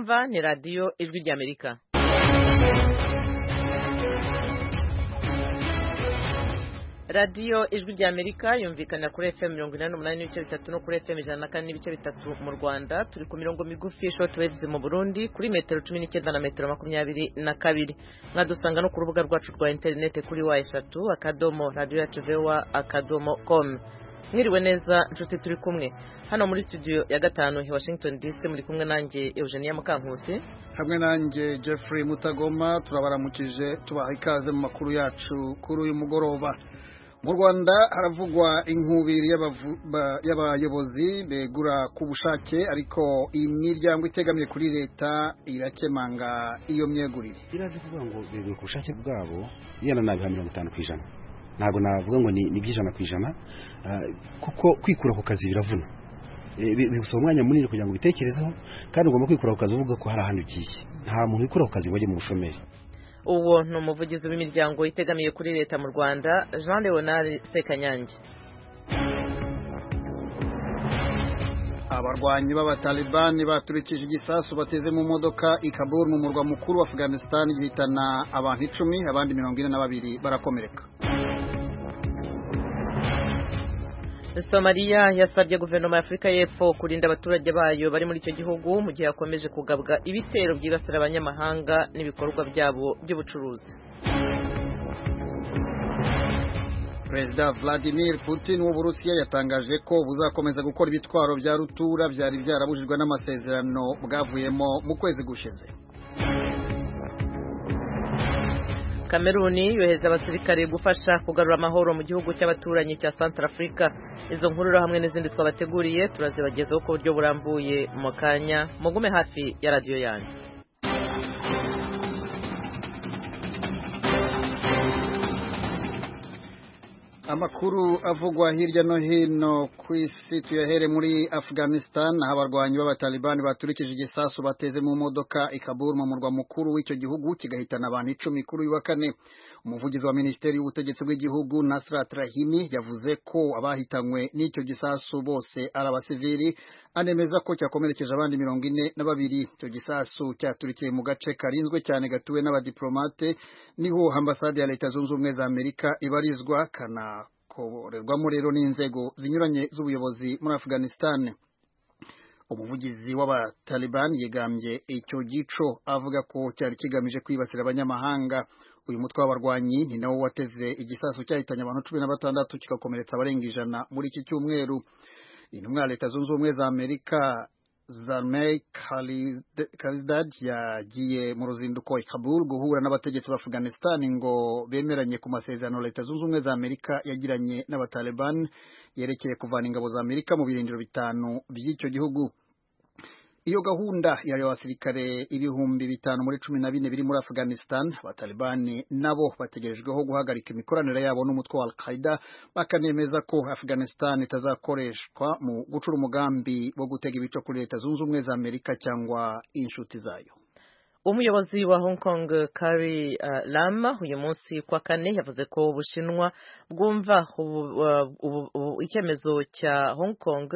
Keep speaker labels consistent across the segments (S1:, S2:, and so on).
S1: mwumva ni radiyo ijwi ry'Amerika. radiyo ijwi ry'Amerika yumvikana kuri FM 88 n'ibice bitatu no kuri FM 104 n'ibice bitatu mu Rwanda. Turi ku mirongo migufi short waves mu Burundi kuri metero 19 na metero 22. Mwadusanga no ku rubuga rwacu rwa internet kuri wa3.radio.com. Mwiriwe neza nshuti, turi kumwe hano muri studio ya gatanu i Washington DC. Muri kumwe nanjye Eugenia Mukankusi
S2: hamwe nanjye Jeffrey Mutagoma. Turabaramukije tubaha ikaze mu makuru yacu kuri uyu mugoroba. Mu Rwanda haravugwa inkubiri y'abayobozi begura ku bushake, ariko imiryango itegamiye kuri leta irakemanga iyo myegurire.
S3: Biraje kuvuga ngo begura ku bushake bwabo yana nabiha 50%. Ntabwo navuga ngo ni by'ijana ku ijana, kuko kwikura ku kazi biravuna. Bigusaba umwanya munini kugira ngo bitekerezeho, kandi ugomba kwikura ku kazi uvuga ko hari ahantu ugiye. Nta muntu wikura ku kazi ngo ajye mu bushomeri.
S1: Uwo ni umuvugizi w'imiryango itegamiye kuri leta mu Rwanda, Jean Leonard Sekanyange.
S2: Abarwanyi b'abatalibani baturikije igisasu bateze mu modoka i Kabul mu murwa mukuru wa Afghanistan, gihitana abantu 10, abandi 42 barakomereka.
S1: Somalia yasabye guverinoma ya Afrika y'Epfo kurinda abaturage bayo bari muri icyo gihugu mu gihe yakomeje kugabwa ibitero byibasira abanyamahanga n'ibikorwa byabo by'ubucuruzi.
S2: Perezida Vladimir Putin w'Uburusiya yatangaje ko buzakomeza gukora ibitwaro bya rutura byari byarabujijwe n'amasezerano bwavuyemo mu kwezi gushize.
S1: Kameruni yoheje abasirikare gufasha kugarura amahoro mu gihugu cy'abaturanyi cya Centrafrica. Izo nkuru hamwe n'izindi twabateguriye turazibagezaho ku buryo burambuye mu kanya. Mugume hafi ya radio yanyu.
S2: Amakuru avugwa hirya no hino ku isi tuyahere muri Afghanistan. Abarwanyi b'abatalibani baturikije igisasu bateze mu modoka i Kabul mu murwa mukuru w'icyo gihugu, kigahitana abantu 10 kuri uyu wa kane. Umuvugizi wa Minisiteri y'Ubutegetsi bw'igihugu Nasrat Rahimi yavuze ko abahitanywe n'icyo gisasu bose ari abasivili, anemeza ko cyakomerekeje abandi 42. Icyo gisasu cyaturikiye mu gace karinzwe cyane gatuwe n'abadiplomate, niho ambasade ya Leta Zunze Ubumwe za Amerika ibarizwa, kanakorerwamo rero n'inzego zinyuranye z'ubuyobozi muri Afghanistan. Umuvugizi w'abatalibani yegambye icyo gico avuga ko cyari kigamije kwibasira abanyamahanga. Uyu mutwe w'abarwanyi ni nawo wateze igisasu cyahitanye abantu 16 kikakomeretsa abarenga 100 muri iki cyumweru. Intumwa ya Leta Zunze Ubumwe za Amerika Zalmay Khalilzad yagiye mu ruzinduko i Kabul guhura n'abategetsi ba Afghanistan ngo bemeranye ku masezerano Leta Zunze Ubumwe za Amerika yagiranye n'abatalibani yerekeye kuvana ingabo za Amerika mu birindiro 5 by'icyo gihugu. Iyo gahunda yayo abasirikare 5,000 muri 14 biri muri Afghanistan. Abatalibani nabo bategerejweho guhagarika imikoranire yabo n'umutwe wa Al-Qaeda, bakanemeza ko Afghanistan itazakoreshwa mu gucura umugambi wo gutega ibico kuri Leta Zunze Ubumwe za Amerika cyangwa inshuti zayo.
S1: Umuyobozi wa Hong Kong Carrie Lam uyu munsi kwa kane yavuze ko Ubushinwa bwumva icyemezo cya Hong Kong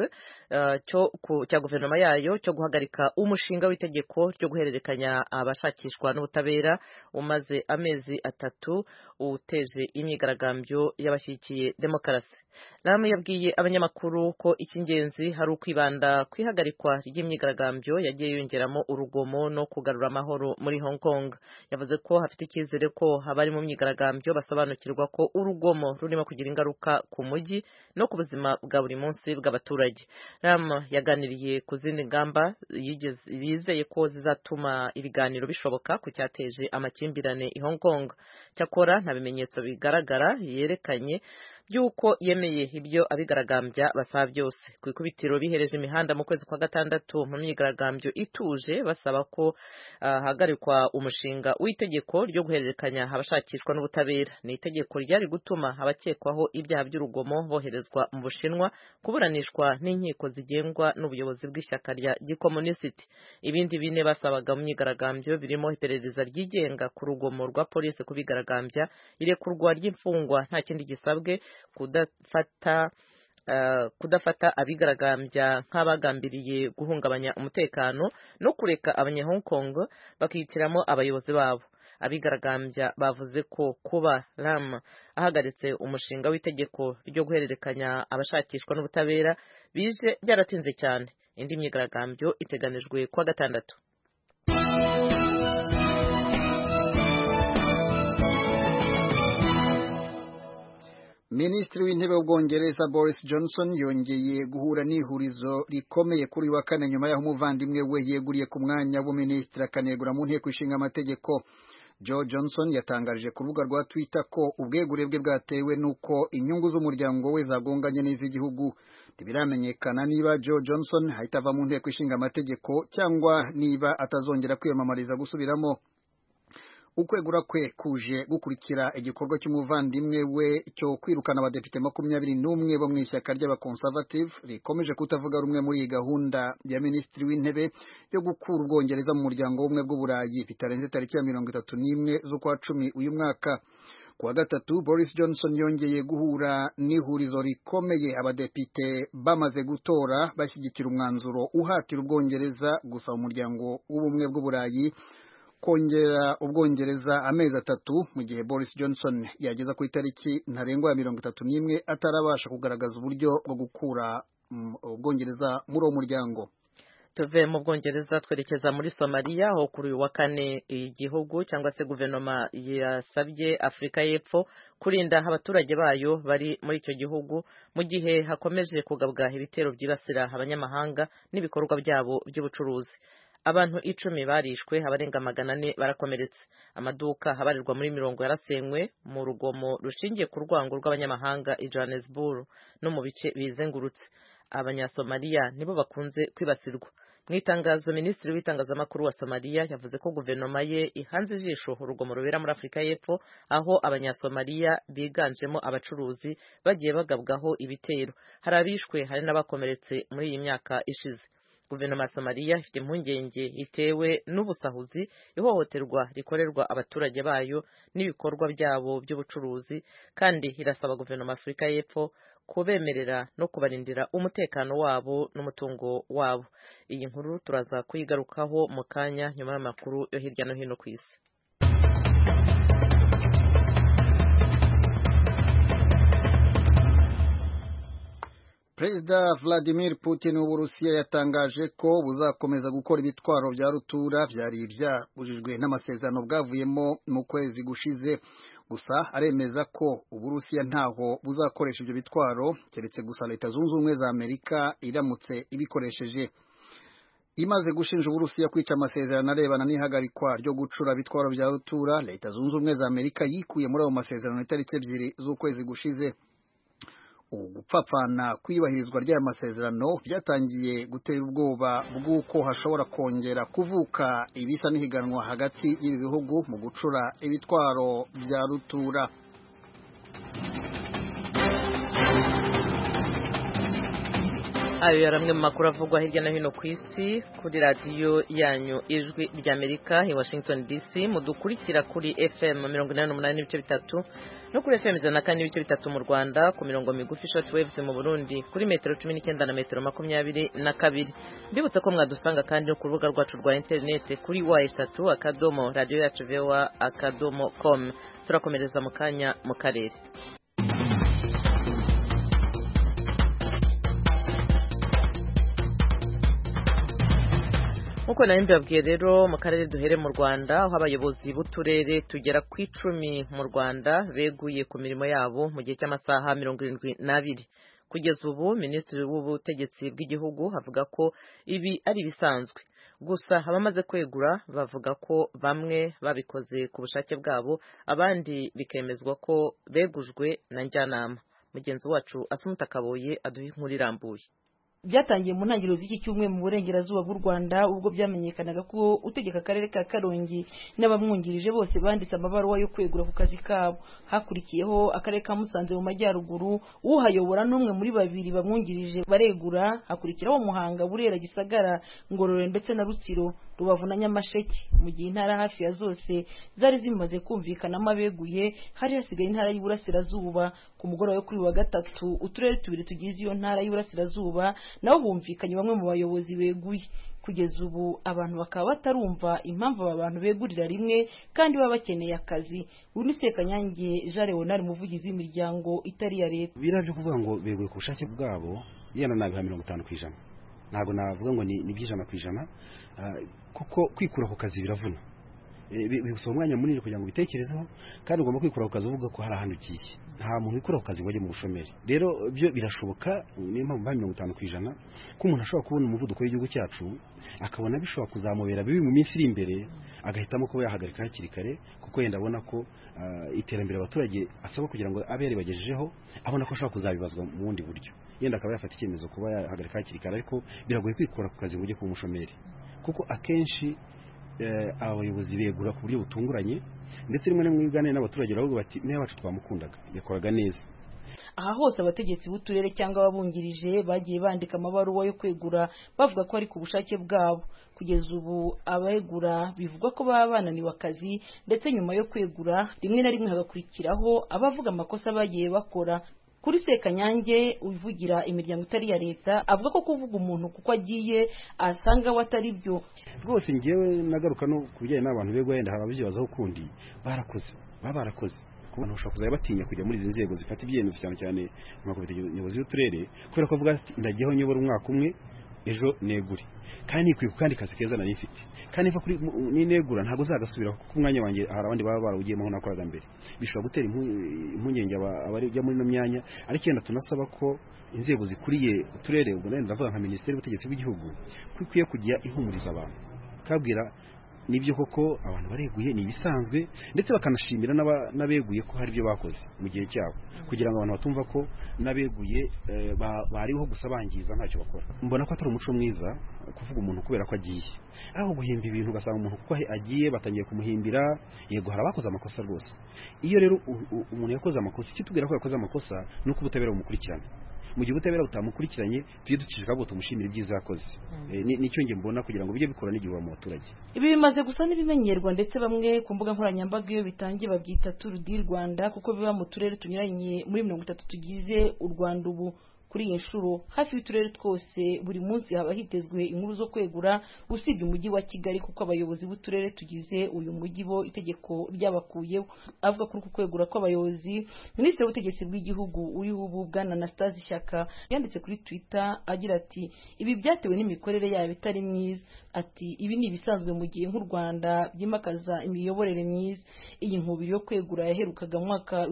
S1: cya guverinoma yayo cyo guhagarika umushinga w'itegeko ryo guhererekanya abashakishwa n'ubutabera umaze amezi 3 uteje imyigaragambyo y'abashyigikiye demokarasi. Lam yabwiye abanyamakuru ko icy'ingenzi hari ukwibanda kwihagarikwa ry'imyigaragambyo yagiye yongeramo urugomo no kugarura amahoro muri Hong Kong. Yavuze ko hafite icyizere ko abari mu myigaragambyo basobanukirwa ko urugomo rurimo kugira ingaruka ku mujyi no ku buzima bwa buri munsi bw'abaturage. Lam yaganiriye ku zindi ngamba yizeye ko zizatuma ibiganiro bishoboka ku cyateje amakimbirane i Hong Kong. Cyakora nta bimenyetso bigaragara yerekanye byuko yemeye ibyo abigaragambya basaba byose. Ku ikubitiro bihereje imihanda mu kwezi kwa gatandatu mu myigaragambyo ituje basaba ko hagarikwa umushinga w'itegeko ryo guhererekanya abashakishwa n'ubutabera. Ni itegeko ryari gutuma abakekwaho ibyaha by'urugomo boherezwa mu Bushinwa kuburanishwa n'inkiko zigengwa n'ubuyobozi bw'ishyaka rya gikomunisiti. Ibindi bine basabaga mu myigaragambyo birimo iperereza ryigenga ku rugomo rwa polisi kubigaragambya, irekurwa ry'imfungwa nta kindi gisabwe, kudafata kudafata abigaragambya nk'abagambiriye guhungabanya umutekano no kureka abanya Hong Kong bakihitiramo abayobozi babo. Abigaragambya bavuze ko kuba Lam ahagaritse umushinga w'itegeko ryo guhererekanya abashakishwa n'ubutabera bije byaratinze cyane. Indi myigaragambyo iteganijwe kuwa gatandatu.
S2: Minisitiri w'intebe w'Ubwongereza Boris Johnson yongeye guhura n'ihurizo rikomeye kuri wa kane nyuma y'aho umuvandimwe we yeguriye ku mwanya w'uminisitiri akanegura mu nteko ishinga amategeko. Joe Johnson yatangaje ku rubuga rwa Twitter ko ubwegure bwe bwatewe n'uko inyungu z'umuryango we zagonganye n'iz'igihugu. Ntibiramenyekana niba Joe Johnson ahita ava mu nteko ishinga amategeko cyangwa niba atazongera kwiyamamariza gusubiramo. Ukwegura kwe kuje gukurikira igikorwa cy'umuvandimwe we cyo kwirukana abadepite 21 bo mu ishyaka ry'abaconservative rikomeje kutavuga rumwe muri iyi gahunda ya minisitiri w'intebe yo gukura Ubwongereza mu muryango w'ubumwe bw'Uburayi bitarenze tariki ya 31 z'ukwa 10 uyu mwaka. Kuwa gatatu Boris Johnson yongeye guhura n'ihurizo rikomeye abadepite bamaze gutora bashyigikira umwanzuro uhatira Ubwongereza gusa umuryango w'ubumwe bw'Uburayi kongera Ubwongereza amezi 3 mu gihe Boris Johnson yageza ku itariki ntarengwa ya 31 atarabasha kugaragaza uburyo bwo gukura Ubwongereza muri uwo muryango.
S1: Tuve mu Bwongereza twerekeza muri Somalia aho kuri uyu wa kane igihugu cyangwa se guverinoma yasabye Afurika y'Epfo kurinda abaturage bayo bari muri icyo gihugu mu gihe hakomeje kugabwa ibitero byibasira abanyamahanga n'ibikorwa byabo by'ubucuruzi. Abantu 10 barishwe, abarenga 400 barakomeretse. Amaduka habarirwa muri 70 yarasenywe mu rugomo rushingiye ku rwango rw'abanyamahanga i Johannesburg no mu bice bizengurutse. Abanyasomalia nibo bakunze kwibasirwa. Mu itangazo Minisitiri w'itangazamakuru wa Somalia yavuze ko guverinoma ye ihanze ijisho urugomo rubera muri Afurika y'Epfo aho abanyasomalia biganjemo abacuruzi bagiye bagabwaho ibitero. Hari abishwe, hari n'abakomeretse muri iyi myaka ishize. Guverinoma ya Somalia ifite impungenge itewe n'ubusahuzi, ihohoterwa rikorerwa abaturage bayo n'ibikorwa byabo by'ubucuruzi, kandi irasaba guverinoma ya Afurika y'Epfo kubemerera no kubarindira umutekano wabo n'umutungo wabo. Iyi nkuru turaza kuyigarukaho mu kanya nyuma y'amakuru yo hirya no hino ku isi.
S2: Perezida Vladimir Putin w'Uburusiya yatangaje ko buzakomeza gukora ibitwaro bya rutura byari byabujijwe n'amasezerano bwavuyemo mu kwezi gushize. Gusa aremeza ko Uburusiya ntaho buzakoresha ibyo bitwaro keretse gusa Leta Zunze Ubumwe za Amerika iramutse ibikoresheje. Imaze gushinja Uburusiya kwica amasezerano arebana n'ihagarikwa ryo gucura bitwaro bya rutura, Leta Zunze Ubumwe za Amerika yikuye muri ayo masezerano itariki 2 z'ukwezi gushize. Ugupfapfana kwiyubahirizwa ry'aya masezerano byatangiye gutera ubwoba bw'uko hashobora kongera kuvuka ibisa n'ihiganwa hagati y'ibi bihugu mu gucura ibitwaro bya rutura.
S1: Ayo yaramwe mu makuru avugwa hirya no hino ku isi kuri radiyo yanyu Ijwi ry'Amerika i Washington DC. Mudukurikira kuri FM 88.3 no kuri FM 104.3 mu Rwanda, ku mirongo migufi short waves mu Burundi kuri metero 19 na metero 22. Mbibutse ko mwadusanga kandi no ku rubuga rwacu rwa internet kuri wa3.radio.voa.com. Turakomereza mu kanya mu karere. Uko nari mbabwiye rero mu karere duhere mu Rwanda aho abayobozi b'uturere tugera ku 10 mu Rwanda beguye ku mirimo yabo mu gihe cy'amasaha 72. Kugeza ubu Minisitiri w'Ubutegetsi bw'Igihugu avuga ko ibi ari bisanzwe. Gusa abamaze kwegura bavuga ko bamwe babikoze ku bushake bwabo, abandi bikemezwa ko begujwe na njyanama. Mugenzi wacu Asumuta Kaboye aduha inkuru irambuye.
S4: byatangiye mu ntangiriro z'iki cyumweru mu burengerazuba bw'u Rwanda ubwo byamenyekanaga ko utegeka akarere ka Karongi n'abamwungirije bose banditse amabaruwa yo kwegura ku kazi kabo. Hakurikiyeho akarere ka Musanze mu majyaruguru, uhayobora n'umwe muri babiri bamwungirije baregura. Hakurikiraho Muhanga, Burera, Gisagara, Ngororero ndetse na Rutsiro, Rubavu na Nyamasheke. Mu gihe intara hafi ya zose zari zimaze kumvikanamo abeguye, hari hasigaye intara y'Iburasirazuba. Ku mugoroba wo kuri wa gatatu, uturere tubiri tugize iyo ntara y'Iburasirazuba naho humvikanye bamwe mu bayobozi beguye. Kugeza ubu abantu bakaba batarumva impamvu aba bantu begurira rimwe kandi baba bakeneye akazi. Unisekanyange Jean Leonard, umuvugizi w'imiryango itari ya leta.
S3: Birabyo kuvuga ngo beguye ku bushake bwabo, yana nabiha 50%. Ntabwo navuga ngo ni by'ijana ku ijana, kuko kwikura ku kazi biravuna. Bigusaba umwanya munini kugira ngo bitekerezeho, kandi ugomba kwikura ku kazi uvuga ko hari ahantu ugiye. Nta muntu wikura ku kazi ngo ajye mu bushomeri. Rero byo birashoboka, niyo mpamvu ba 50% ko umuntu ashobora kubona umuvuduko w'igihugu cyacu akabona bishobora kuzamubera bibi mu minsi iri imbere, agahitamo kuba yahagarika hakiri kare, kuko yenda abona ko iterambere abaturage asaba kugira ngo abe yaribagejejeho, abona ko ashobora kuzabibazwa mu bundi buryo. Yenda akaba yafata icyemezo kuba yahagarika hakiri kare, ariko biragoye kwikura ku kazi ngo ujye ku mushomeri, kuko akenshi abayobozi begura ku buryo butunguranye, ndetse rimwe na rimwe biganira n'abaturage baravuga bati meya wacu twamukundaga, yakoraga neza.
S4: Aha hose abategetsi b'uturere cyangwa ababungirije bagiye bandika amabaruwa yo kwegura bavuga ko ari ku bushake bwabo. Kugeza ubu abegura bivugwa ko baba bananiwe akazi, ndetse nyuma yo kwegura rimwe na rimwe hagakurikiraho abavuga amakosa bagiye bakora. Kuri Sekanyange uvugira imiryango itari ya leta, avuga ko kuvuga umuntu kuko agiye asanga watari byo.
S3: Rwose ngewe nagaruka no kubijyanye n'abantu begwa, yenda harabyibazaho kundi barakoze kubana ushaka kuzaya batinya kujya muri izi nzego zifata ibyemezo, cyane cyane mu komite nyobozi y'uturere, kubera ko avuga ati ndagiyeho nyobora umwaka umwe ejo negure, kandi nikwiye kandi kazi keza nari mfite, kandi iva kuri ninegura ntago zagasubira kuko umwanya wanjye hari abandi baba barawugiyemo aho nakoraga mbere. Bishobora gutera impungenge abarijya muri no myanya, ariko yenda tunasaba ko inzego zikuriye uturere, ubwo nenda ndavuga nka Minisiteri y'Ubutegetsi bw'Igihugu, kwikwiye kujya ihumuriza abantu, kabwira nibyo koko abantu bareguye ni ibisanzwe, ndetse bakanashimira n'abeguye ko hari ibyo bakoze mu gihe cyabo, kugira ngo abantu batumva ko n'abeguye bariho gusa bangiza ntacyo bakora. Mbona ko atari umuco mwiza kuvuga umuntu kubera ko agiye, aho guhimba ibintu ugasanga umuntu kuko agiye batangiye kumuhimbira. Yego hari abakoze amakosa rwose. Iyo rero umuntu yakoze amakosa, icyo tubwira ko yakoze amakosa nuko ubutabera bumukurikirana. Mu gihe ubutabera butamukurikiranye tujye ducishika abo tumushimira ibyiza yakoze. Nicyo nge mbona kugira ngo bijye bikora n'igihe mu baturage.
S4: Ibi bimaze gusa n'ibimenyerwa, ndetse bamwe ku mbuga nkoranyambaga iyo bitangiye babyita Tour du Rwanda, kuko biba mu turere tunyuranye muri 30 tugize u Rwanda. Ubu kuri iyi nshuro hafi y'uturere twose buri munsi haba hitezwe inkuru zo kwegura, usibye umujyi wa Kigali kuko abayobozi b'uturere tugize uyu mujyi bo itegeko ryabakuyeho. Avuga kuri uku kwegura kw'abayobozi, Minisitiri w'Ubutegetsi bw'Igihugu uriho ubu Bwana Anastase Shyaka yanditse kuri Twitter agira ati ibi byatewe n'imikorere yabo itari myiza. Ati ibi ni ibisanzwe mu gihe nk'u Rwanda byimakaza imiyoborere myiza. Iyi nkubiri yo kwegura yaherukaga mu mwaka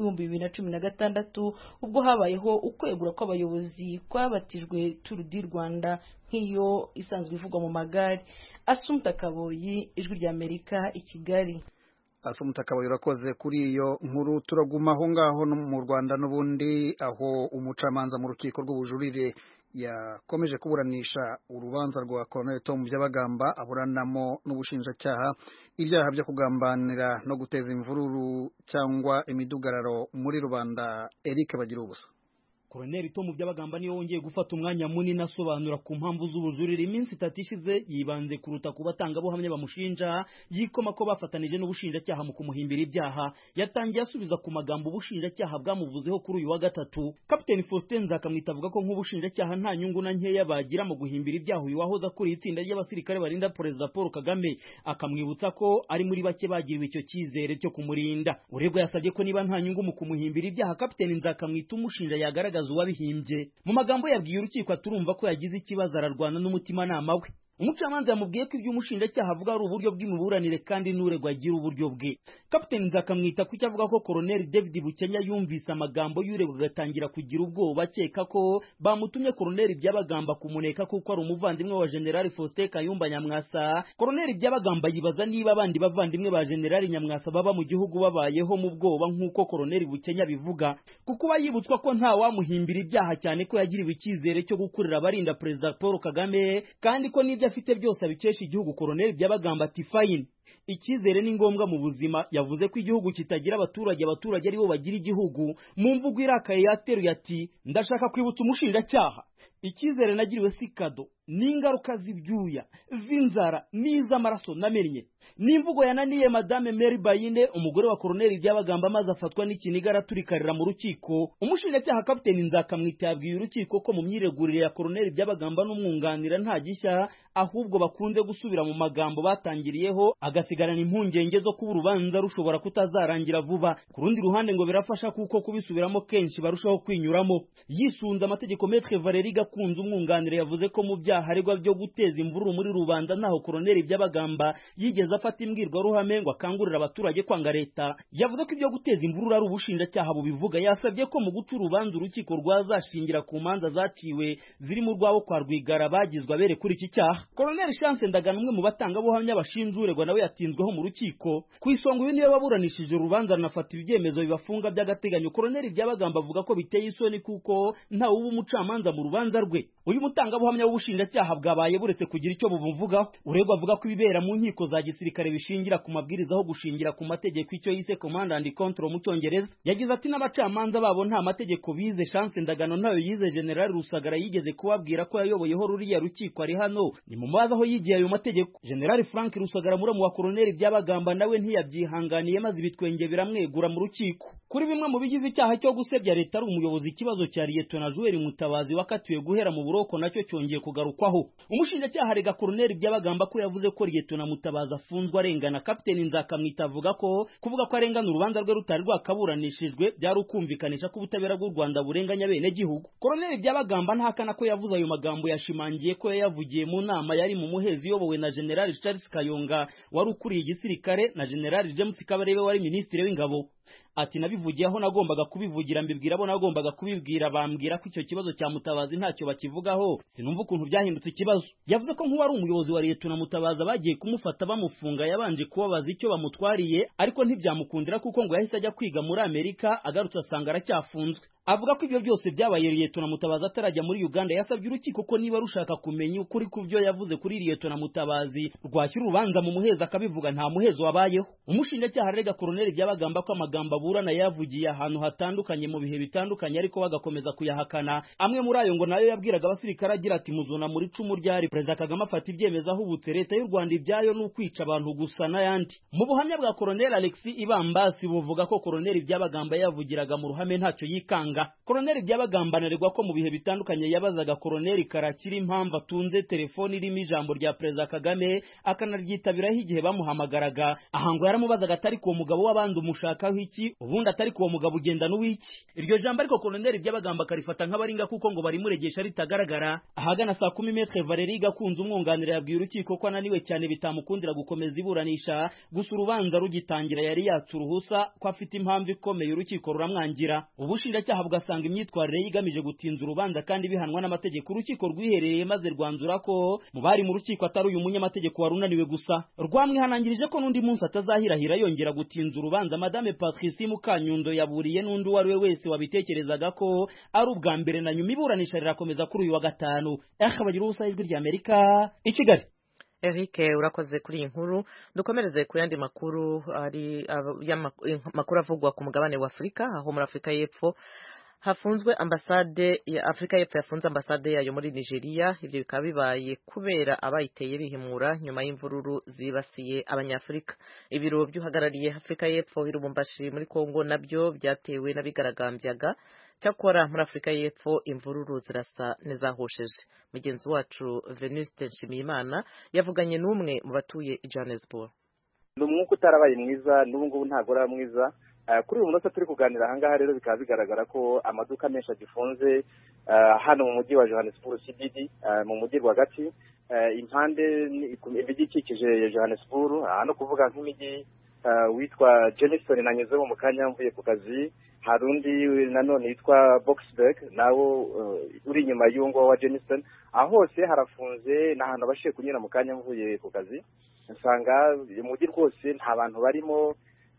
S4: w'2016 ubwo habayeho ukwegura kw'abayobozi kwabatijwe Tour du Rwanda nk'iyo isanzwe ivugwa mu magare. Assumpta Kaboyi, Ijwi ry'Amerika, i Kigali.
S2: Assumpta Kaboyi, urakoze kuri iyo nkuru. Turaguma aho ngaho mu Rwanda n'ubundi, aho umucamanza mu rukiko rw'ubujurire yakomeje kuburanisha urubanza rwa Colonel Tom Byabagamba aburanamo n'ubushinjacyaha ibyaha byo kugambanira no guteza imvururu cyangwa imidugararo muri rubanda. Eric Bagirubusa.
S5: Colonel Tom Byabagamba niyo wongeye gufata umwanya munini asobanura ku mpamvu z'ubujurire. Iminsi 3 ishize yibanze kuruta ku batangabuhamya bamushinja, yikoma ko bafatanije n'ubushinjacyaha mu kumuhimbira ibyaha. Yatangiye asubiza ku magambo ubushinjacyaha bwamuvuzeho kuri uyu wa gatatu. Captain Faustin Nzakamwita avuga ko nk'ubushinjacyaha nta nyungu na nkeya bagira mu guhimbira ibyaha uyu wahoze akuriye itsinda ry'abasirikare barinda Perezida Paul Kagame, akamwibutsa ko ari muri bake bagiriwe icyo cyizere cyo kumurinda. Urebwa yasabye ko niba nta nyungu mu kumuhimbira ibyaha, Captain Nzakamwita umushinja yagaragaza uwabihimbye. Mu magambo yabwiye urukiko, turumva ko yagize ikibazo ararwana n'umutima nama we. umucamanza yamubwiye ko ibyo umushinjacyaha avuga ari uburyo bw'imiburanire kandi n'uregwa agira uburyo bwe. Kapiteni Nzakamwita kuki avuga ko Colonel David Bukenya yumvise amagambo y'uregwa agatangira kugira ubwoba akeka ko bamutumye Colonel Byabagamba kumuneka kuko ari umuvandimwe wa General Faustin Kayumba Nyamwasa. Colonel Byabagamba yibaza niba abandi bavandimwe ba General Nyamwasa baba mu gihugu babayeho mu bwoba nk'uko Colonel Bukenya bivuga, kuko bayibutswa ko nta wamuhimbira ibyaha cyane ko yagiriwe icyizere cyo gukurira abarinda Perezida Paul Kagame kandi ko n'ibyo afite byose abikesha igihugu. Colonel Byabagamba ati fine, icyizere ni ngombwa mu buzima. Yavuze ko igihugu kitagira abaturage aribo bagira igihugu. Mu mvugo irakaye yateruye ati ndashaka kwibutsa umushinjacyaha icyizere nagiriwe si kado, n'ingaruka z'ibyuya z'inzara n'iz'amaraso namennye. N'imvugo yananiye Madame Mary Bayine, umugore wa Colonel Byabagamba, maze afatwa n'ikiniga araturikarira mu rukiko. Umushinjacyaha Kapiteni Nzakamwita yabwiye urukiko ko mu myiregurire ya Colonel Byabagamba n'umwunganira nta gishya, ahubwo bakunze gusubira mu magambo batangiriyeho, agasigarana impungenge zo kuba urubanza rushobora kutazarangira vuba. Ku rundi ruhande ngo birafasha kuko kubisubiramo kenshi barushaho kwinyuramo. Yisunze amategeko, Maître Valérie Gakunze umwunganira yavuze ko mu byaha aregwa byo guteza imvururu muri rubanda ntaho Colonel Byabagamba yigeze afata imbwirwaruhame ngo akangurira abaturage kwanga leta. Yavuze ko ibyo guteza imvururu ari ubushinjacyaha bubivuga. Yasabye ko mu guca urubanza urukiko rwazashingira ku manza zaciwe ziri mu rwabo kwa Rwigara bagizwe abere kuri iki cyaha. Colonel Chance Ndagano, umwe mu batangabuhamya bashinja uregwa, nawe yatinzweho mu rukiko. Ku isonga uyu niwe waburanishije urubanza runafata ibyemezo bibafunga by'agateganyo. Colonel Byabagamba avuga ko biteye isoni kuko nta uba umucamanza mu rubanza rwe. Uyu mutangabuhamya w'ubushinjacyaha bwabaye buretse kugira icyo bumuvugaho. Uregwa avuga ko ibibera mu nkiko za gisirikare bishingira ku mabwiriza aho gushingira ku mategeko, icyo yise command and control mu Cyongereza. Yagize ati n'abacamanza babo nta mategeko bize. Chance Ndagano ntayo yize. General Rusagara yigeze kubabwira ko yayoboyeho ruriya rukiko ari hano, ni mu mazi aho yigiye ayo mategeko. General Frank Rusagara, muramu wa Colonel Byabagamba, nawe ntiyabyihanganiye maze ibitwenge biramwegura mu rukiko. Kuri bimwe mu bigize icyaha cyo gusebya leta ari umuyobozi, ikibazo cya Lieutenant Joel Mutabazi wakatiwe guhera mu buroko nacyo cyongeye kugarukwaho. Umushinjacyaha arega Colonel Byabagamba ko yavuze ko Lieutenant Mutabazi afunzwe arengana. Kapiteni Nzakamwita avuga ko kuvuga ko arengana urubanza rwe rutari rwakaburanishijwe byari ukumvikanisha ko ubutabera bw'u Rwanda burenganya bene gihugu. Colonel Byabagamba ntahakana ko yavuze ayo magambo, yashimangiye ko yayavugiye mu nama yari mu muhezi iyobowe na General Charles Kayonga wari ukuriye igisirikare na General James Kabarebe wari minisitiri w'ingabo. Ati nabivugiye aho nagombaga kubivugira, mbibwira abo nagombaga kubibwira, bambwira ko icyo kibazo cya Mutabazi ntacyo bakivugaho, sinumva ukuntu byahindutse ikibazo. Yavuze ko nk'uwari umuyobozi wa Lieutenant Mutabazi bagiye kumufata bamufunga yabanje kubabaza icyo bamutwariye, ariko ntibyamukundira kuko ngo yahise ajya kwiga muri Amerika, agarutse asanga aracyafunzwe. Avuga ko ibyo byose byabaye Lieutenant Mutabazi atarajya muri Uganda. Yasabye urukiko ko niba rushaka kumenya ukuri ku byo yavuze kuri Lieutenant Mutabazi rwashyira urubanza mu muhezo akabivuga, nta muhezo wabayeho. Umushinjacyaha arega Colonel Byabagamba ko amagambo aburana yavugiye ahantu hatandukanye mu bihe bitandukanye, ariko bagakomeza kuyahakana. Amwe muri ayo ngo nayo yabwiraga abasirikare agira ati muzona muri cumu ryari Perezida Kagame afata ibyemezo ahubutse leta y'u Rwanda ibyayo n'ukwica abantu gusa n'ayandi. Mu buhamya bwa Colonel Alexis Ibambasi buvuga ko Colonel Byabagamba yavugiraga mu ruhame ntacyo yikanga. Colonel Byabagamba anaregwa ko mu bihe bitandukanye yabazaga Colonel Karakiri impamvu atunze telefoni irimo ijambo rya Perezida Kagame akanaryitabiraho igihe bamuhamagaraga. Aha ngo yaramubazaga atari ko mugabo w'abandi umushakaho iki, ubundi atari ko mugabo ugenda n'uwiki. Iryo jambo ariko Colonel Byabagamba karifata nk'abaringa kuko ngo bari muregesha ritagaragara. Ahagana saa 10 Maître Valérie Gakunze umwunganira yabwiye urukiko ko ananiwe cyane bitamukundira gukomeza iburanisha, gusa urubanza rugitangira yari yatsuruhusa ko afite impamvu ikomeye, urukiko ruramwangira. Ubushinjacyaha bugasanga imyitwarire yigamije gutinza urubanza kandi bihanwa n'amategeko. Urukiko rwiherereye maze rwanzura ko mu bari mu rukiko atari uyu munyamategeko warunaniwe gusa. Rwamwihanangirije ko n'undi munsi atazahirahira yongera gutinza urubanza. Madame Patricie Mukanyundo yaburiye n'undi uwo ari we wese wabitekerezaga ko ari ubwa mbere na nyuma. Iburanisha rirakomeza kuri uyu wa gatanu. Bagira ubusa ijwi rya Amerika i Kigali.
S1: Eric, urakoze kuri iyi nkuru. Dukomereze ku yandi makuru, ari makuru avugwa ku mugabane wa Afurika. Aho muri Afurika y'Epfo hafunzwe ambasade ya Afurika y'Epfo yafunze ambasade yayo muri Nigeria. Ibyo bikaba bibaye kubera abayiteye bihimura nyuma y'imvururu zibasiye abanyafurika. Ibiro by'uhagarariye Afurika y'Epfo i Lubumbashi muri Kongo nabyo byatewe n'abigaragambyaga. Cyakora muri Afurika y'Epfo imvururu zirasa n'izahosheje. Mugenzi wacu Venuste Nshimiyimana yavuganye n'umwe mu batuye i Johannesburg.
S6: Umwuka utarabaye mwiza, n'ubu ngubu ntago ari mwiza, kuri uyu munota turi kuganira ahangaha rero bikaba bigaragara ko amaduka menshi agifunze hano mu mujyi wa Johannesburg CBD mu mujyi rwagati impande imijyi ikikije Johannesburg hano kuvuga nk'imijyi witwa Jenison nanyuzeho mu kanya mvuye ku kazi, hari undi nanone yitwa Boksburg nawo uri inyuma y'ungo wa Jenison. Aho hose harafunze n'ahantu abashiye kunyura mu kanya mvuye ku kazi, nsanga umujyi rwose nta bantu barimo,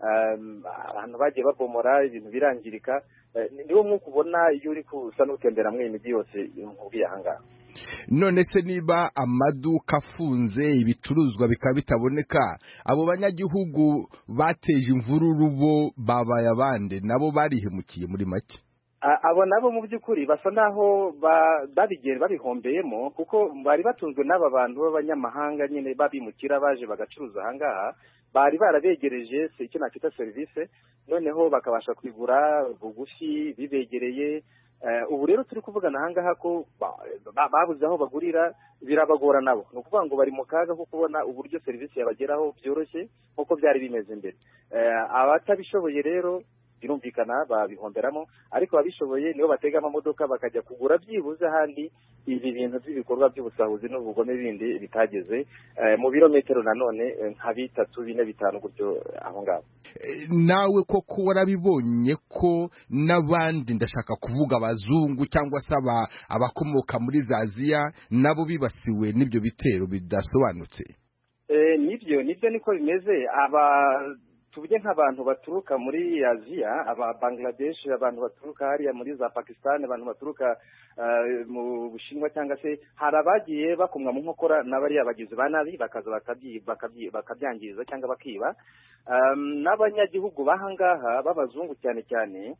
S6: abantu bagiye babomora ibintu birangirika. Niwo mwuka ubona iyo uri kusa n'utembera muri iyi mijyi yose nkubwiye ahangaha.
S7: None se niba amaduka afunze ibicuruzwa bikaba bitaboneka, abo banyagihugu bateje imvururu bo babaye abande nabo barihemukiye muri make?
S6: Abo nabo mu by'ukuri basa naho babihombeyemo, kuko bari batunzwe n'aba bantu b'abanyamahanga nyine babimukira baje bagacuruza ahangaha, bari barabegereje icyo nakita serivisi, noneho bakabasha kwigura bugufi bibegereye. Ubu rero turi kuvugana ahangaha ko babuze aho bagurira, birabagora nabo. Ni ukuvuga ngo bari mu kaga ko kubona uburyo serivisi yabageraho byoroshye nk'uko byari bimeze mbere. Abatabishoboye rero birumvikana babihomberamo, ariko ababishoboye nibo batega amamodoka bakajya kugura byibuze ahandi ibi bintu by'ibikorwa by'ubusahuzi n'ubugome bindi bitageze mu birometero nanone nka 3, 4, 5 gutyo aho ngaho.
S7: Nawe koko warabibonye ko n'abandi, ndashaka kuvuga abazungu cyangwa se abakomoka muri Aziya nabo bibasiwe n'ibyo bitero bidasobanutse?
S6: Nibyo niko bimeze. Tuvuge nk'abantu baturuka muri Aziya, aba Bangladesh, abantu baturuka hariya muri za Pakistan, abantu baturuka mu Bushinwa, cyangwa se hari abagiye bakumwa mu nkokora n'abariya bagizi ba nabi bakaza bakabyangiza cyangwa bakiba. N'abanyagihugu bahangaha b'abazungu cyane cyane,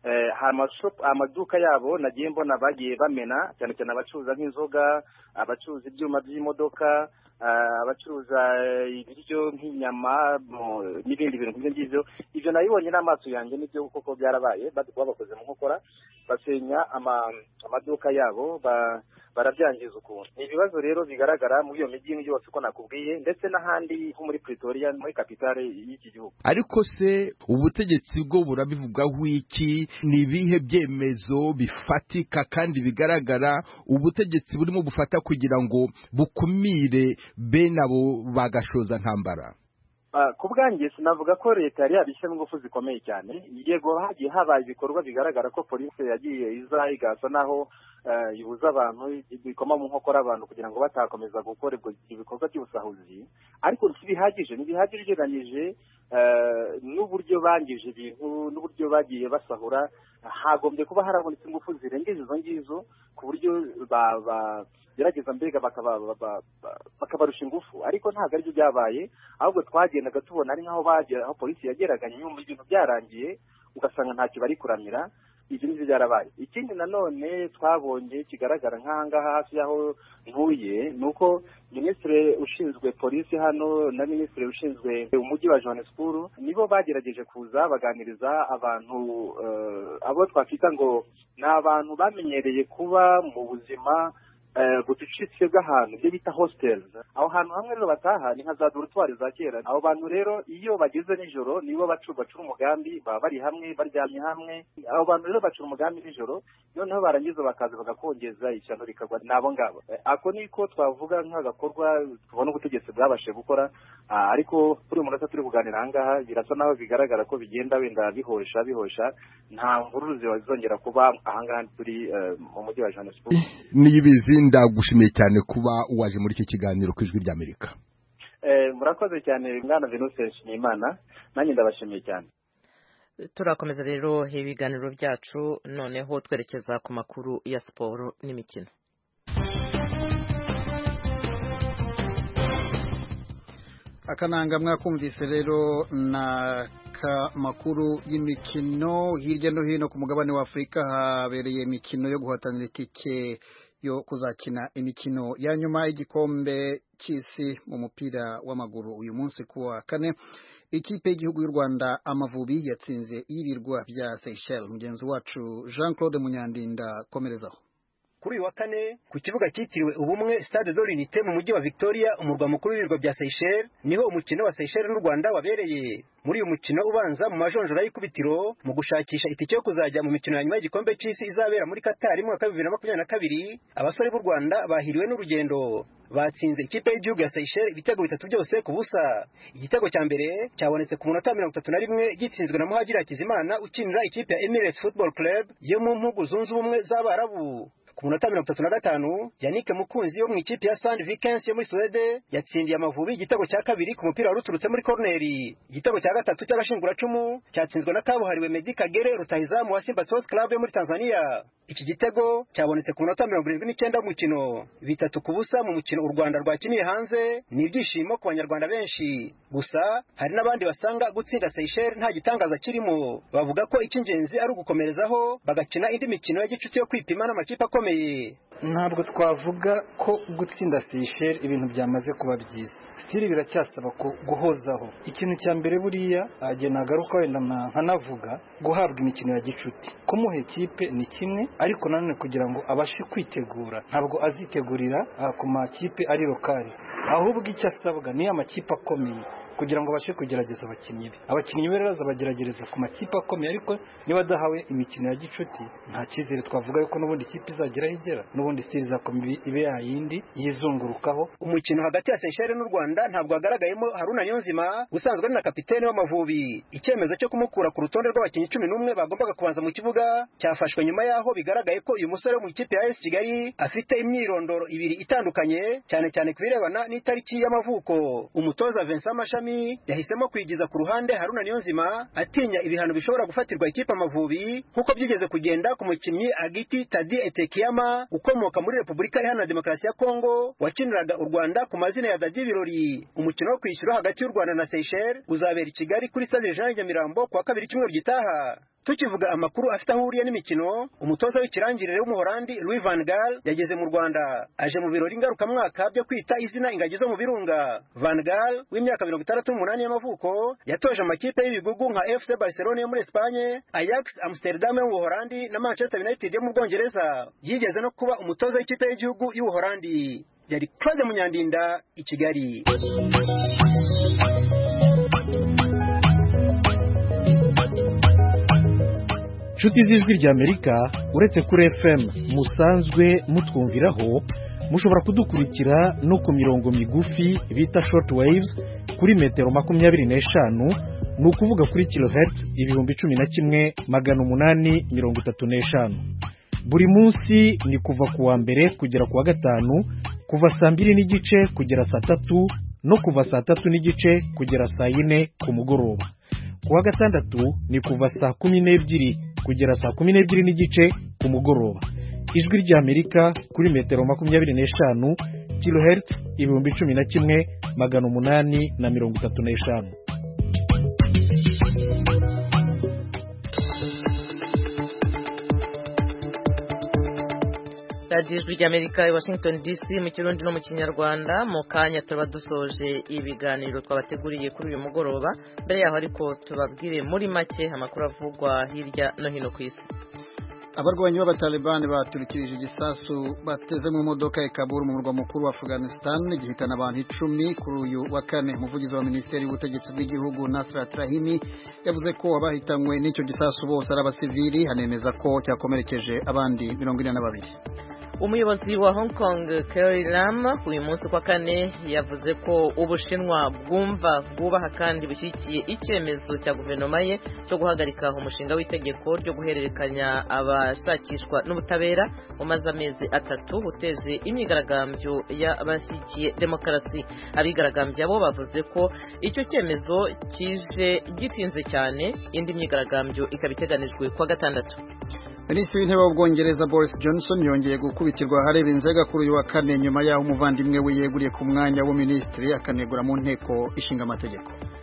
S6: amaduka yabo nagiye mbona bagiye bamena, cyane cyane abacuruza nk'inzoga, abacuruza ibyuma by'imodoka, abacuruza ibiryo nk'inyama n'ibindi bintu nk'ibyo. Ibyo nabibonye n'amaso yanjye, n'ibyo koko byarabaye, babakoze mu nkokora, basenya amaduka yabo, barabyangiza ukuntu. Ni ibibazo rero bigaragara muri iyo mijyi yose uko nakubwiye, ndetse n'ahandi nko muri Pretoria, muri kapitale y'iki gihugu.
S7: Ariko se ubutegetsi bwo burabivugaho iki? Ni ibihe byemezo bifatika kandi bigaragara ubutegetsi burimo bufata kugira ngo bukumire bene abo bagashoza ntambara?
S6: Ku bwanjye sinavuga ko leta yari yabishyiramo ingufu zikomeye cyane. Yego hagiye habaye ibikorwa bigaragara ko polisi yagiye iza igasa naho ibuza abantu, bikoma mu nkokora abantu kugira ngo batakomeza gukora ibikorwa by'ubusahuzi, ariko ntibihagije ugereranyije n'uburyo bangije ibintu n'uburyo bagiye basahura. Hagombye kuba harabonetse ingufu zirengeje izo ngizo ku buryo gerageza mbega bakabarusha ingufu, ariko ntabwo aribyo byabaye. Ahubwo twagendaga tubona ari nk'aho aho polisi yageraga nyuma ibintu byarangiye ugasanga ntacyo bari kuramira. Ibyo nibyo byarabaye. Ikindi nanone twabonye kigaragara nk'ahangaha hafi y'aho ntuye, ni uko minisitiri ushinzwe polisi hano na minisitiri ushinzwe umujyi wa Johannesburg nibo bagerageje kuza baganiriza abantu, abo twakwita ngo ni abantu bamenyereye kuba mu buzima bucucitse bw'ahantu byo bita hostels. Aho hantu hamwe rero bataha ni nka za dortoir za kera. Abo bantu rero iyo bageze nijoro nibo bacura umugambi, baba bari hamwe baryamye hamwe. Abo bantu rero bacura umugambi nijoro, noneho barangiza bakaza bagakongeza ishyano rikagwa n'abo ngabo. Ako niko twavuga nk'agakorwa tubona ubutegetsi bwabashe gukora, ariko kuri uyu munota turi kuganira ahangaha birasa naho bigaragara ko bigenda wenda bihosha. Nta mvururu zizongera kuba ahangaha turi mu mujyi wa Johannesburg.
S7: Niyibizi, ndagushimiye cyane kuba waje muri iki kiganiro ku Ijwi ry'Amerika.
S6: Murakoze cyane mwana Venus Nshimiyimana, nanjye ndabashimiye cyane.
S1: Turakomeza rero ibiganiro byacu, noneho twerekeza ku makuru ya siporo n'imikino.
S2: Akananga mwakumvise rero na makuru y'imikino. Hirya no hino ku mugabane wa Afurika habereye imikino yo guhatanira itike yo kuzakina imikino ya nyuma y'igikombe cy'isi mu mupira w'amaguru. Uyu munsi kuwa kane ikipe y'igihugu y'u Rwanda Amavubi yatsinze ibirwa bya Seychelles. Mugenzi wacu Jean Claude Munyandinda komerezaho.
S8: kuri uyu wa kane ku kibuga cyitiriwe ubumwe Stade de l'Unité mu mujyi wa Victoria umurwa mukuru w'ibirwa bya Seychelles niho umukino wa Seychelles n'u Rwanda wabereye. Muri uyu mukino ubanza mu majonjora y'ikubitiro mu gushakisha itike yo kuzajya mu mikino ya nyuma y'igikombe cy'isi izabera muri Qatar mu mwaka wa 2022 abasore b'u Rwanda bahiriwe n'urugendo. Batsinze ikipe y'igihugu ya Seychelles ibitego 3 byose ku busa. Igitego cya mbere cyabonetse ku munota 31 gitsinzwe na Muhadjiri Hakizimana ukinira ikipe ya Emirates Football Club yo mu mpugu zunze ubumwe z'Abarabu. Ku munota 35 Yannick Mukunzi yo mu ikipe ya Sand Vikens yo muri Swede yatsindiye Amavubi igitego cya kabiri ku mupira waruturutse muri corneri. Igitego cya gatatu cy'agashinguracumu cyatsinzwe na kabuhariwe Meddie Kagere rutahizamu wa Simba Sports Club yo muri Tanzania. Iki gitego cyabonetse ku munota 79 w'umukino. 3 ku busa mu mukino u Rwanda rwakiniye hanze ni ibyishimo ku banyarwanda benshi. Gusa hari n'abandi basanga gutsinda Seychelles nta gitangaza kirimo. Bavuga ko icy'ingenzi ari ugukomerezaho bagakina indi mikino ya gicuti yo kwipima n'amakipe akomeye.
S9: Ntabwo twavuga ko gutsinda Seychelles ibintu byamaze kuba byiza. Stili biracyasaba ko guhozaho. Ikintu cya mbere buriya nagaruka wenda nkanavuga guhabwa imikino ya gicuti. Kumuha ikipe ni kimwe ariko nanone kugira ngo abashe kwitegura ntabwo azitegurira ku makipe ari lokali. Ahubwo icyo asabwa ni amakipe akomeye kugira ngo abashe kugerageza abakinnyi be. Abakinnyi be rero bagerageza ku makipe akomeye ariko niba dahawe imikino ya gicuti nta cyizere twavuga yuko n'ubundi ikipe izagera higera n'ubundi stili zakomeye ibe yayindi yizungurukaho.
S8: Umukino hagati ya Seychelles n'u Rwanda ntabwo hagaragayemo Haruna Niyonzima usanzwe ari na kapiteni w'Amavubi. Icyemezo cyo kumukura ku rutonde rw'abakinnyi 11 bagombaga kubanza mu kibuga cyafashwe nyuma yaho bigaragaye ko uyu musore wo mu ikipe ya AS Kigali afite imyirondoro ibiri itandukanye cyane cyane kubirebana n'itariki y'amavuko. Umutoza Vincent Mashami yahisemo kwigiza ku ruhande Haruna Niyonzima atinya ibihano bishobora gufatirwa ikipe Amavubi nkuko byigeze kugenda ku mukinnyi Agiti Tadi Etekiyama ukomoka muri Repubulika Iharanira Demokarasi ya Kongo wakiniraga u Rwanda ku mazina ya Dadi Birori. Umukino wo kwishyura hagati y'u Rwanda na Seychelles uzabera i Kigali kuri Stade Jean Nyamirambo kuwa 2 cyumweru gitaha. Tukivuga amakuru afite ahuriye n'imikino, umutoza w'ikirangirire w'umuholandi Louis van Gaal yageze mu Rwanda. Aje mu birori ngarukamwaka byo kwita izina ingagi zo mu birunga. Van Gaal w'imyaka 68 y'amavuko yatoje amakipe y'ibigugu nka FC Barcelona yo muri Espagne, Ajax Amsterdam yo mu Buholandi na Manchester United yo mu Bwongereza. Yigeze no kuba umutoza w'ikipe y'igihugu y'Ubuholandi. Yari Claude Munyandinda i Kigali.
S10: Inshuti z'ijwi ry'Amerika uretse kuri FM musanzwe mutwumviraho mushobora kudukurikira no ku mirongo migufi bita short waves kuri metero 25 ni ukuvuga kuri kilohertz 11,835. Buri munsi ni kuva ku wa mbere kugera ku wa gatanu kuva saa 2:30 kugera saa 3 no kuva saa 3:30 kugera saa 4 ku mugoroba. Ku wa gatandatu ni kuva saa 12 kugera saa 12:30 ku mugoroba. Ijwi ry'Amerika kuri metero 25 kilohertz 11,835.
S1: Radio Ijwi ry'Amerika i Washington DC mu Kirundi no mu Kinyarwanda. Mu kanya tuba dusoje ibiganiro twabateguriye kuri uyu mugoroba. Mbere yaho ariko tubabwire muri make amakuru avugwa hirya no hino ku isi.
S2: Abarwanyi b'abatalibani baturikirije igisasu bateze mu modoka i Kabul mu murwa mukuru wa Afghanistan gihitana abantu 10 kuri uyu wa kane. Umuvugizi wa Minisiteri y'Ubutegetsi bw'Igihugu Nasrat Rahimi yavuze ko abahitanywe n'icyo gisasu bose ari abasivili, hanemeza ko cyakomerekeje abandi 42.
S1: Umuyobozi wa Hong Kong Carrie Lam uyu munsi kwa kane yavuze ko Ubushinwa bwubaha kandi bushyigikiye icyemezo cya guverinoma ye cyo guhagarika umushinga w'itegeko ryo guhererekanya abashakishwa n'ubutabera umaze amezi 3 uteje imyigaragambyo y'abashyigikiye demokarasi. Abigaragambya bo bavuze ko icyo cyemezo kije gitinze cyane, indi myigaragambyo ikaba iteganijwe kwa gatandatu.
S2: Minisitiri w'Intebe w'Ubwongereza Boris Johnson yongeye gukubitirwa hareba inzega kuri uyu wa kane nyuma y'aho umuvandimwe we yeguriye ku mwanya w'uminisitiri akanegura mu nteko ishinga amategeko.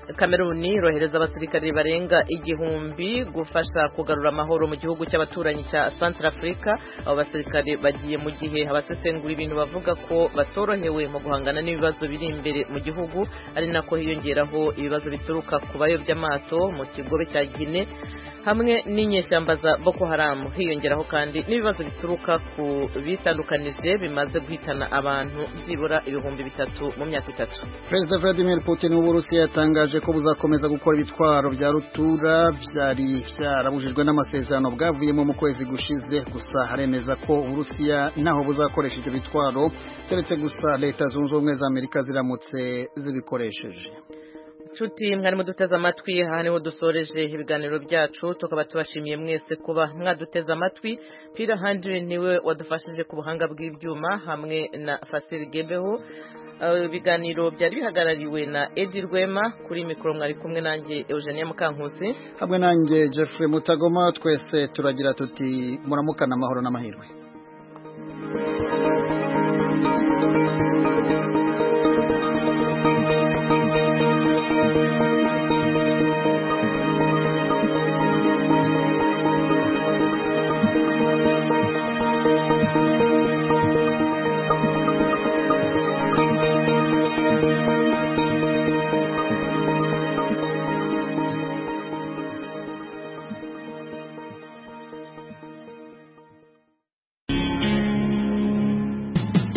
S1: Kameruni rohereza abasirikare barenga 1000 gufasha kugarura amahoro mu gihugu cy'abaturanyi cya Centrafrica. Abo basirikare bagiye mu gihe abasesengura ibintu bavuga ko batorohewe mu guhangana n'ibibazo biri imbere mu gihugu, ari nako hiyongeraho ibibazo bituruka ku bayobya amato mu kigobe cya Guinea hamwe n'inyeshyamba za Boko Haram. Hiyongeraho kandi n'ibibazo bituruka ku bitandukanije bimaze guhitana abantu byibura 3,000 mu myaka 3.
S2: Perezida Vladimir Putin w'Uburusiya yatangaje ko buzakomeza gukora ibitwaro bya rutura byari byarabujijwe n'amasezerano bwavuyemo mu kwezi gushize. Gusa haremeza ko Uburusiya naho buzakoresha ibyo bitwaro keretse gusa Leta Zunze Ubumwe za Amerika ziramutse zibikoresheje.
S1: Nshuti mwari muduteze amatwi, aha niho dusoreje ibiganiro byacu, tukaba tubashimiye mwese kuba mwaduteze amatwi. Peter Handry niwe wadufashije ku buhanga bw'ibyuma hamwe na Fasil Gebeho. Ibiganiro byari bihagarariwe na Edi Rwema, kuri mikoro mwari kumwe nanjye Eugenia Mukankusi
S2: hamwe nanjye Jeffrey Mutagoma. Twese turagira tuti muramukana amahoro n'amahirwe.